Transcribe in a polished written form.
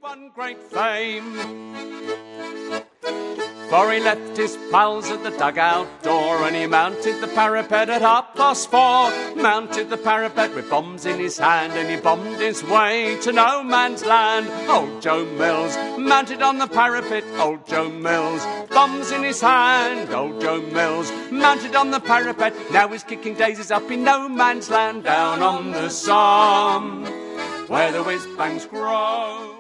won great fame. For he left his pals at the dugout door and he mounted the parapet at 4:30. Mounted the parapet with bombs in his hand and he bombed his way to no man's land. Old Joe Mills mounted on the parapet, old Joe Mills, bombs in his hand. Old Joe Mills mounted on the parapet, now he's kicking daisies up in no man's land. Down on the Somme, where the whiz-bangs grow.